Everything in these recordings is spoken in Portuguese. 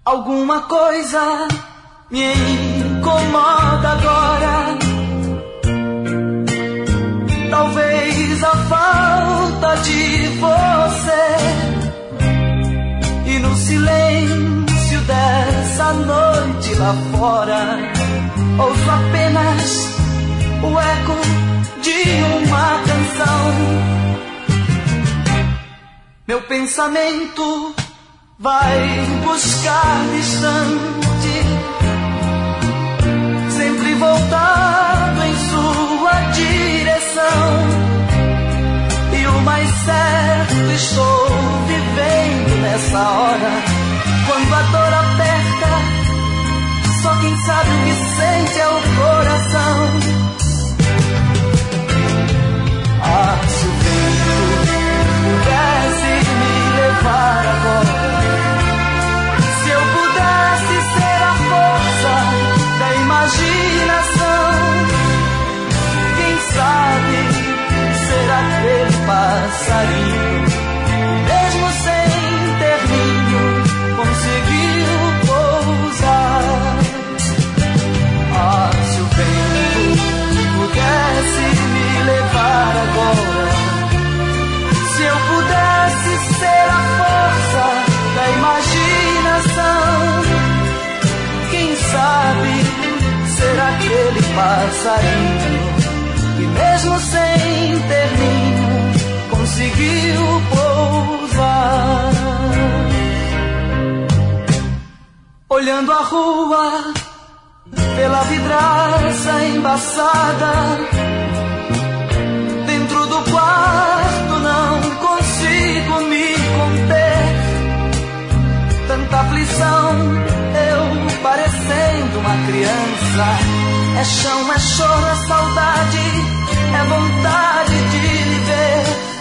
Alguma coisa me incomoda agora. Talvez a falta de você. E no silêncio dessa noite lá fora, ouço apenas o eco de uma canção. Meu pensamento vai buscar distante, sempre voltado em sua direção. E o mais certo estou vivendo nessa hora, quando a dor aperta, só quem sabe o que sente é o coração. Ah, se o vento pudesse me levar agora, se eu pudesse ser a força da imaginação, quem sabe ser aquele passarinho, mesmo sem ter ninho, conseguiu pousar. Ah, se o vento pudesse me levar agora, se eu pudesse ser a força da imaginação, quem sabe ser aquele passarinho que mesmo sem ter ninho conseguiu pousar. Olhando a rua pela vidraça embaçada, dentro do quarto não consigo me conter. Tanta aflição, eu parecendo uma criança. É chão, é choro, é saudade, é vontade de viver.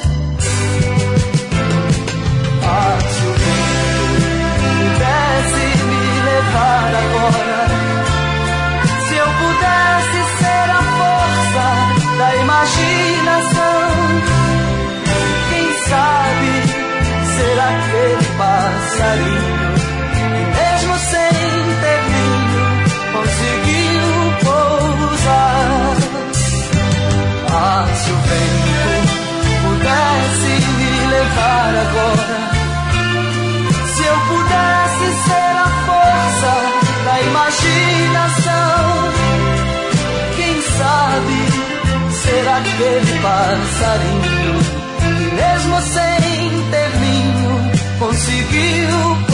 Ah, se o vento pudesse me levar agora, se eu pudesse ser a força da imaginação, quem sabe ser aquele passarinho que mesmo sem ter ninho conseguiu pousar. Ah, se o vento pudesse me levar agora, se eu pudesse ser a força da imaginação, quem sabe ser aquele passarinho que mesmo sem ter ninho conseguiu